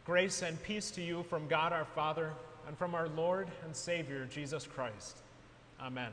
Grace and peace to you from God our Father and from our Lord and Savior, Jesus Christ. Amen.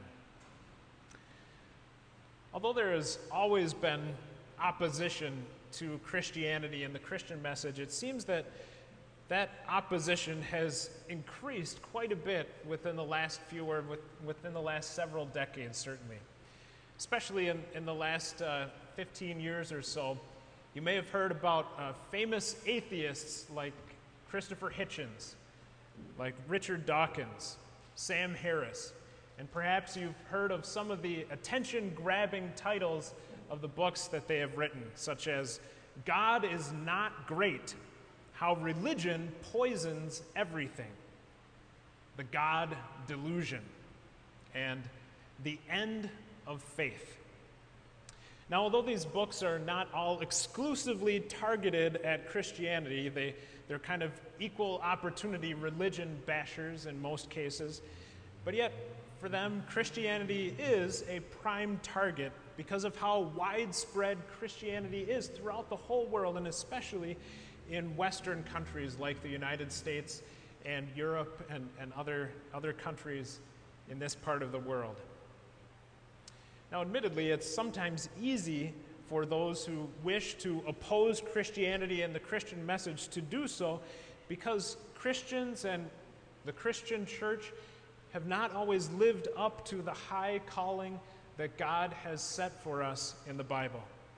Although there has always been opposition to Christianity and the Christian message, it seems that that opposition has increased quite a bit within the last several decades, certainly. Especially in the last 15 years or so. You may have heard about famous atheists like Christopher Hitchens, like Richard Dawkins, Sam Harris, and perhaps you've heard of some of the attention-grabbing titles of the books that they have written, such as God is Not Great, How Religion Poisons Everything, The God Delusion, and The End of Faith. Now, although these books are not all exclusively targeted at Christianity, they're kind of equal opportunity religion bashers in most cases, but yet for them, Christianity is a prime target because of how widespread Christianity is throughout the whole world, and especially in Western countries like the United States and Europe and other countries in this part of the world. Now, admittedly, it's sometimes easy for those who wish to oppose Christianity and the Christian message to do so because Christians and the Christian church have not always lived up to the high calling that God has set for us in the Bible.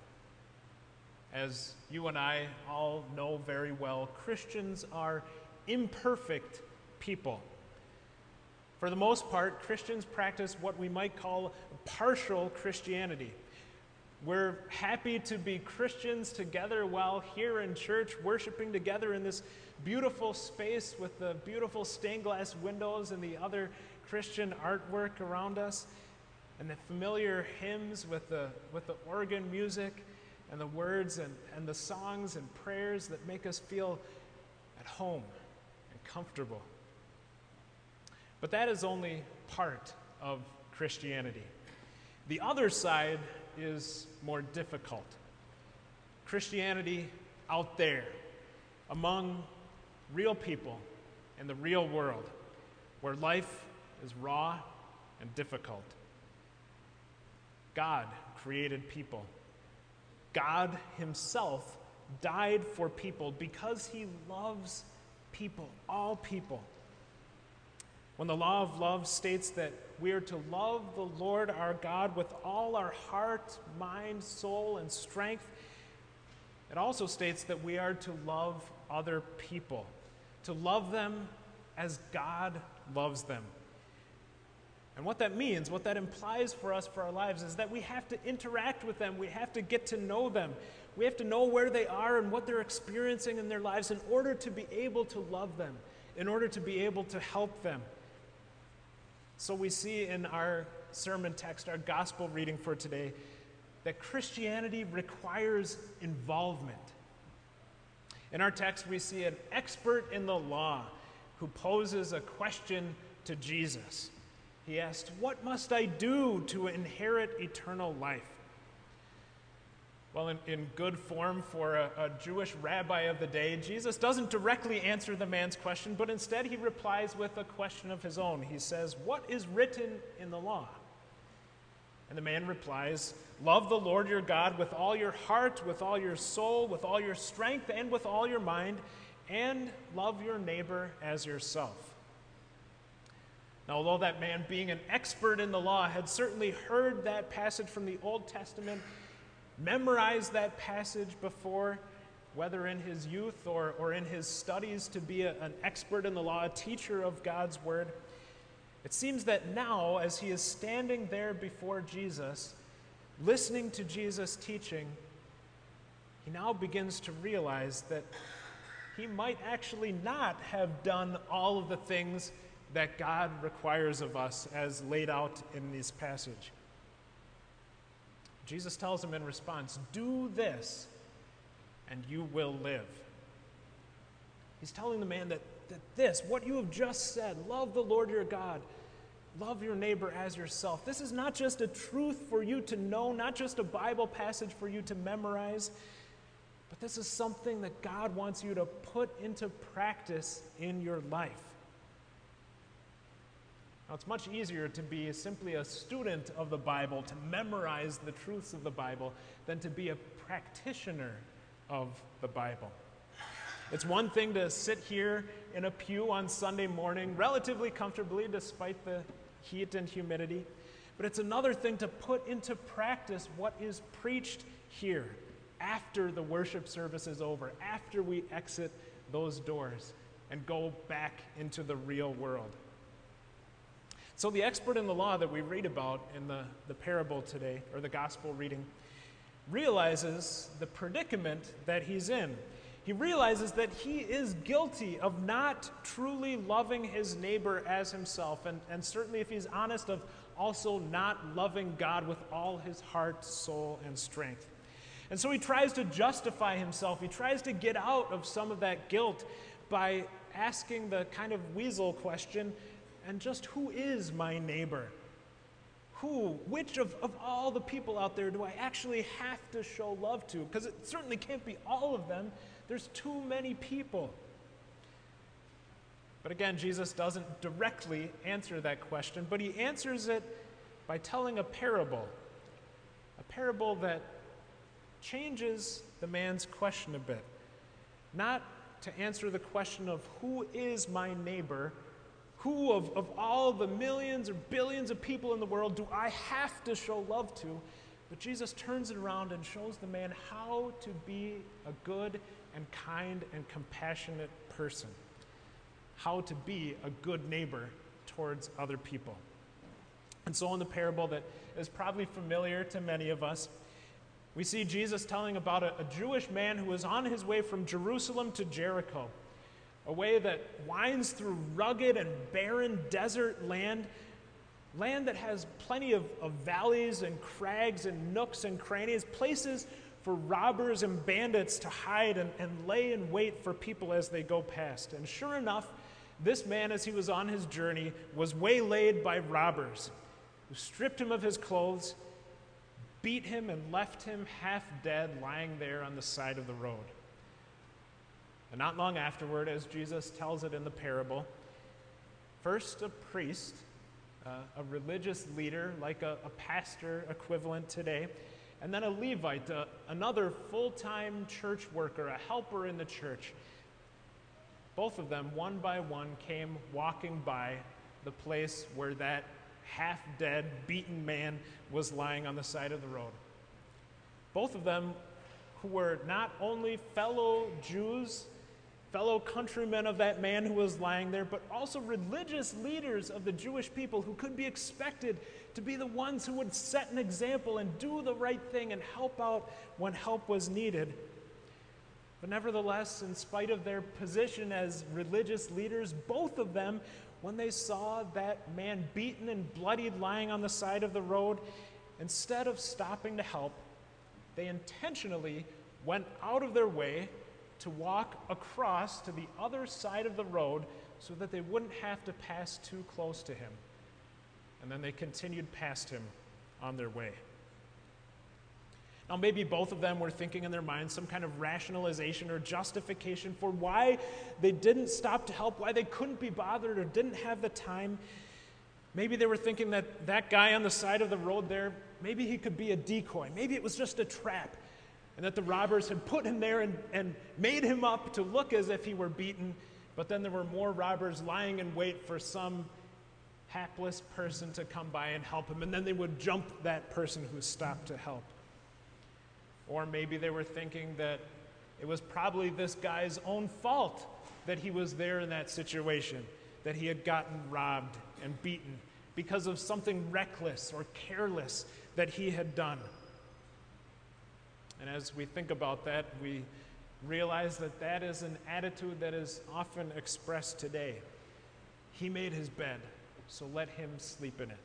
As you and I all know very well, Christians are imperfect people. For the most part, Christians practice what we might call partial Christianity. We're happy to be Christians together while here in church, worshiping together in this beautiful space with the beautiful stained glass windows and the other Christian artwork around us, and the familiar hymns with the organ music and the words and the songs and prayers that make us feel at home and comfortable. But that is only part of Christianity. The other side is more difficult. Christianity out there, among real people in the real world, where life is raw and difficult. God created people. God himself died for people because he loves people, all people. When the law of love states that we are to love the Lord our God with all our heart, mind, soul, and strength, it also states that we are to love other people, to love them as God loves them. And what that means, what that implies for us for our lives, is that we have to interact with them. We have to get to know them. We have to know where they are and what they're experiencing in their lives in order to be able to love them, in order to be able to help them. So we see in our sermon text, our gospel reading for today, that Christianity requires involvement. In our text, we see an expert in the law who poses a question to Jesus. He asked, "What must I do to inherit eternal life?" Well, in good form for a Jewish rabbi of the day, Jesus doesn't directly answer the man's question, but instead he replies with a question of his own. He says, "What is written in the law?" And the man replies, "Love the Lord your God with all your heart, with all your soul, with all your strength, and with all your mind, and love your neighbor as yourself." Now, although that man, being an expert in the law, had certainly heard that passage from the Old Testament, memorized that passage before, whether in his youth or in his studies to be an expert in the law, a teacher of God's word, it seems that now, as he is standing there before Jesus, listening to Jesus' teaching, he now begins to realize that he might actually not have done all of the things that God requires of us as laid out in this passage. Jesus tells him in response, "Do this, and you will live." He's telling the man that this, what you have just said, love the Lord your God, love your neighbor as yourself, this is not just a truth for you to know, not just a Bible passage for you to memorize. But this is something that God wants you to put into practice in your life. Now, it's much easier to be simply a student of the Bible, to memorize the truths of the Bible, than to be a practitioner of the Bible. It's one thing to sit here in a pew on Sunday morning relatively comfortably despite the heat and humidity, but it's another thing to put into practice what is preached here after the worship service is over, after we exit those doors and go back into the real world. So the expert in the law that we read about in the parable today, or the gospel reading, realizes the predicament that he's in. He realizes that he is guilty of not truly loving his neighbor as himself, and certainly, if he's honest, of also not loving God with all his heart, soul, and strength. And so he tries to justify himself. He tries to get out of some of that guilt by asking the kind of weasel question, and just who is my neighbor? Which of all the people out there do I actually have to show love to? Because it certainly can't be all of them. There's too many people. But again, Jesus doesn't directly answer that question, but he answers it by telling a parable that changes the man's question a bit. Not to answer the question of who is my neighbor, who of all the millions or billions of people in the world do I have to show love to? But Jesus turns it around and shows the man how to be a good and kind and compassionate person, how to be a good neighbor towards other people. And so in the parable that is probably familiar to many of us, we see Jesus telling about a Jewish man who was on his way from Jerusalem to Jericho, a way that winds through rugged and barren desert land that has plenty of valleys and crags and nooks and crannies, places for robbers and bandits to hide and lay in wait for people as they go past. And sure enough, this man, as he was on his journey, was waylaid by robbers who stripped him of his clothes, beat him, and left him half dead lying there on the side of the road. And not long afterward, as Jesus tells it in the parable, first a priest, a religious leader, like a pastor equivalent today, and then a Levite, another full-time church worker, a helper in the church. Both of them, one by one, came walking by the place where that half-dead, beaten man was lying on the side of the road. Both of them who were not only fellow Jews, fellow countrymen of that man who was lying there, but also religious leaders of the Jewish people who could be expected to be the ones who would set an example and do the right thing and help out when help was needed. But nevertheless, in spite of their position as religious leaders, both of them, when they saw that man beaten and bloodied lying on the side of the road, instead of stopping to help, they intentionally went out of their way to walk across to the other side of the road so that they wouldn't have to pass too close to him. And then they continued past him on their way. Now, maybe both of them were thinking in their minds some kind of rationalization or justification for why they didn't stop to help, why they couldn't be bothered or didn't have the time. Maybe they were thinking that that guy on the side of the road there, maybe he could be a decoy. Maybe it was just a trap, and that the robbers had put him there and made him up to look as if he were beaten, but then there were more robbers lying in wait for some hapless person to come by and help him, and then they would jump that person who stopped to help. Or maybe they were thinking that it was probably this guy's own fault that he was there in that situation, that he had gotten robbed and beaten because of something reckless or careless that he had done. And as we think about that, we realize that that is an attitude that is often expressed today. He made his bed, so let him sleep in it.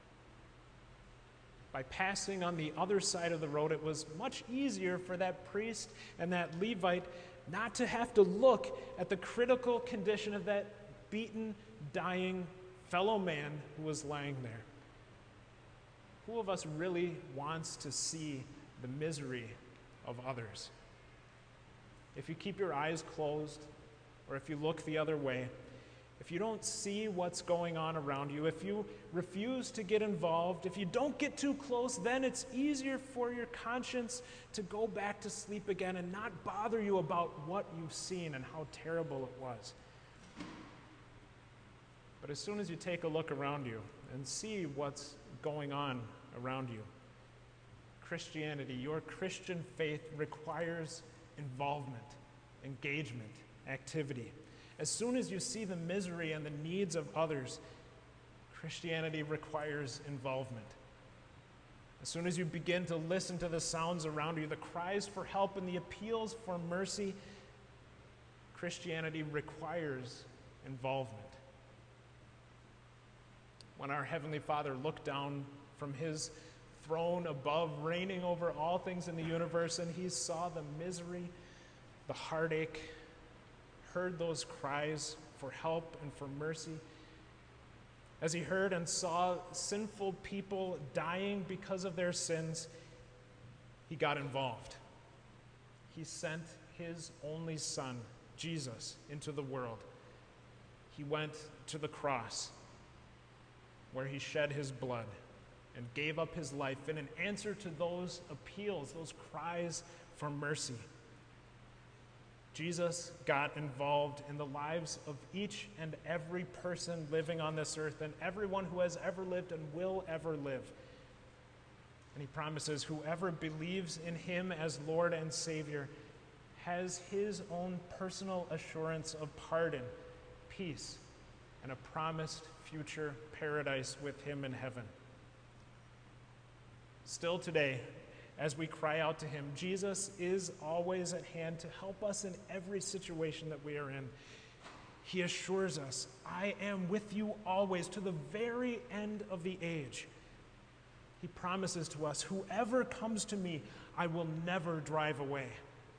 By passing on the other side of the road, it was much easier for that priest and that Levite not to have to look at the critical condition of that beaten, dying fellow man who was lying there. Who of us really wants to see the misery of others? if you keep your eyes closed, or if you look the other way, if you don't see what's going on around you, if you refuse to get involved, if you don't get too close, then it's easier for your conscience to go back to sleep again and not bother you about what you've seen and how terrible it was. But as soon as you take a look around you and see what's going on around you, Christianity, your Christian faith requires involvement, engagement, activity. As soon as you see the misery and the needs of others, Christianity requires involvement. As soon as you begin to listen to the sounds around you, the cries for help and the appeals for mercy, Christianity requires involvement. When our Heavenly Father looked down from his throne above, reigning over all things in the universe, and he saw the misery, the heartache, heard those cries for help and for mercy, as he heard and saw sinful people dying because of their sins, he got involved. He sent his only Son, Jesus, into the world. He went to the cross, where he shed his blood and gave up his life in an answer to those appeals, those cries for mercy. Jesus got involved in the lives of each and every person living on this earth and everyone who has ever lived and will ever live. And he promises whoever believes in him as Lord and Savior has his own personal assurance of pardon, peace, and a promised future paradise with him in heaven. Still today, as we cry out to him, Jesus is always at hand to help us in every situation that we are in. He assures us, I am with you always to the very end of the age. He promises to us, whoever comes to me, I will never drive away.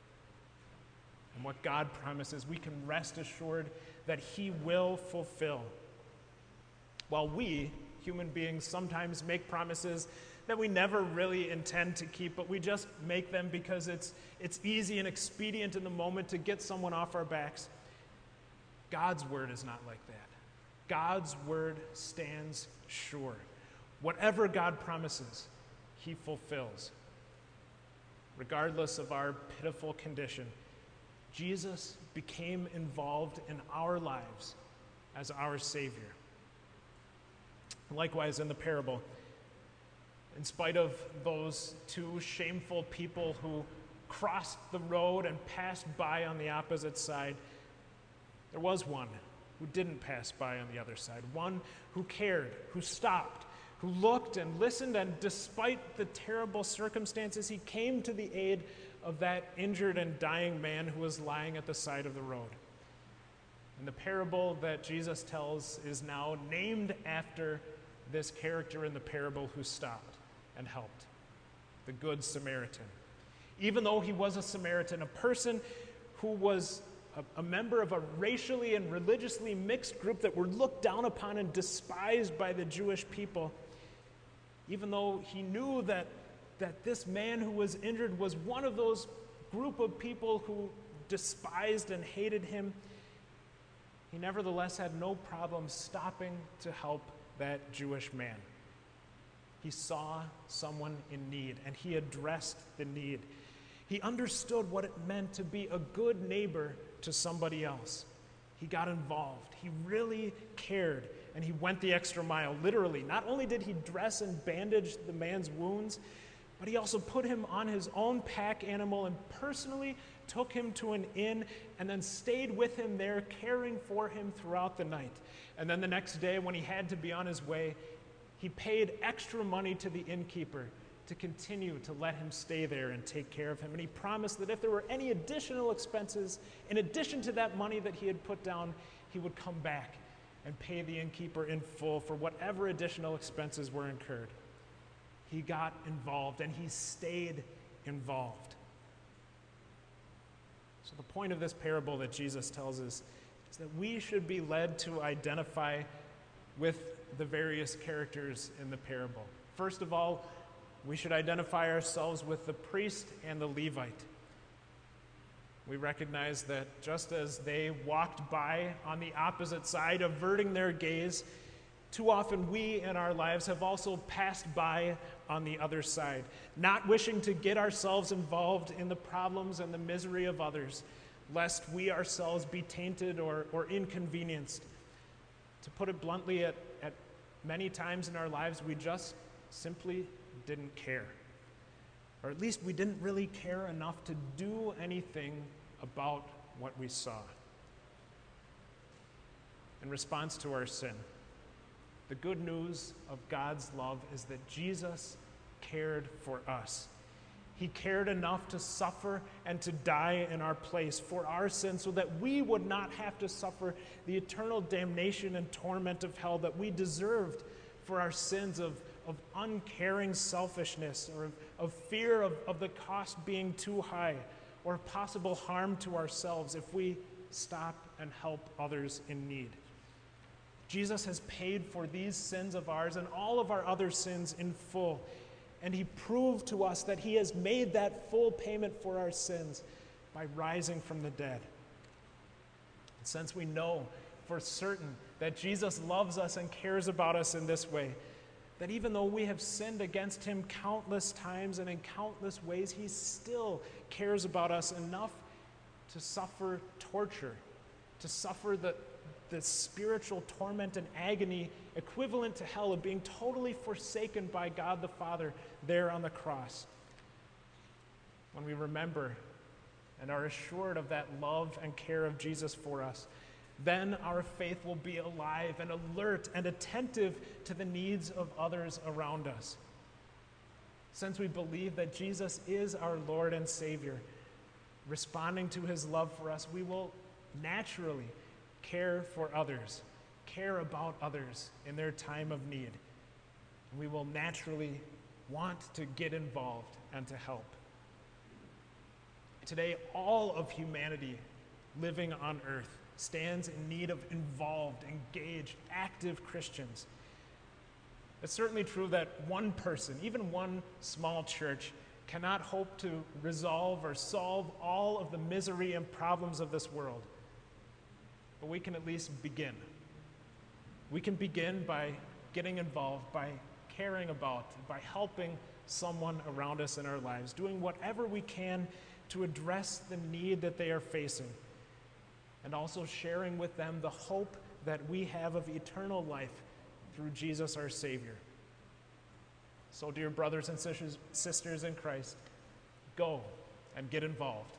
And what God promises, we can rest assured that he will fulfill. While we, human beings, sometimes make promises that we never really intend to keep, but we just make them because it's easy and expedient in the moment to get someone off our backs. God's word is not like that. God's word stands sure. Whatever God promises, he fulfills. Regardless of our pitiful condition, Jesus became involved in our lives as our Savior. Likewise, in the parable, in spite of those two shameful people who crossed the road and passed by on the opposite side, there was one who didn't pass by on the other side, one who cared, who stopped, who looked and listened, and despite the terrible circumstances, he came to the aid of that injured and dying man who was lying at the side of the road. And the parable that Jesus tells is now named after this character in the parable who stopped and helped, the Good Samaritan. Even though he was a Samaritan, a person who was a member of a racially and religiously mixed group that were looked down upon and despised by the Jewish people, even though he knew that this man who was injured was one of those group of people who despised and hated him, he nevertheless had no problem stopping to help that Jewish man. He saw someone in need, and he addressed the need. He understood what it meant to be a good neighbor to somebody else. He got involved. He really cared, and he went the extra mile, literally. Not only did he dress and bandage the man's wounds, but he also put him on his own pack animal and personally took him to an inn and then stayed with him there, caring for him throughout the night. And then the next day, when he had to be on his way, he paid extra money to the innkeeper to continue to let him stay there and take care of him. And he promised that if there were any additional expenses, in addition to that money that he had put down, he would come back and pay the innkeeper in full for whatever additional expenses were incurred. He got involved, and he stayed involved. So the point of this parable that Jesus tells us is that we should be led to identify with the various characters in the parable. First of all, we should identify ourselves with the priest and the Levite. We recognize that just as they walked by on the opposite side, averting their gaze, too often we in our lives have also passed by on the other side, not wishing to get ourselves involved in the problems and the misery of others, lest we ourselves be tainted or inconvenienced. To put it bluntly, at many times in our lives, we just simply didn't care. Or at least we didn't really care enough to do anything about what we saw. In response to our sin, the good news of God's love is that Jesus cared for us. He cared enough to suffer and to die in our place for our sins so that we would not have to suffer the eternal damnation and torment of hell that we deserved for our sins of uncaring selfishness or of fear of the cost being too high or possible harm to ourselves if we stop and help others in need. Jesus has paid for these sins of ours and all of our other sins in full. And he proved to us that he has made that full payment for our sins by rising from the dead. And since we know for certain that Jesus loves us and cares about us in this way, that even though we have sinned against him countless times and in countless ways, he still cares about us enough to suffer torture, to suffer the spiritual torment and agony equivalent to hell of being totally forsaken by God the Father there on the cross. When we remember and are assured of that love and care of Jesus for us, then our faith will be alive and alert and attentive to the needs of others around us. Since we believe that Jesus is our Lord and Savior, responding to his love for us, we will naturally care for others, care about others in their time of need. We will naturally want to get involved and to help. Today, all of humanity living on earth stands in need of involved, engaged, active Christians. It's certainly true that one person, even one small church, cannot hope to resolve or solve all of the misery and problems of this world. But we can at least begin. We can begin by getting involved, by caring about, by helping someone around us in our lives, doing whatever we can to address the need that they are facing, and also sharing with them the hope that we have of eternal life through Jesus our Savior. So, dear brothers and sisters in Christ, go and get involved.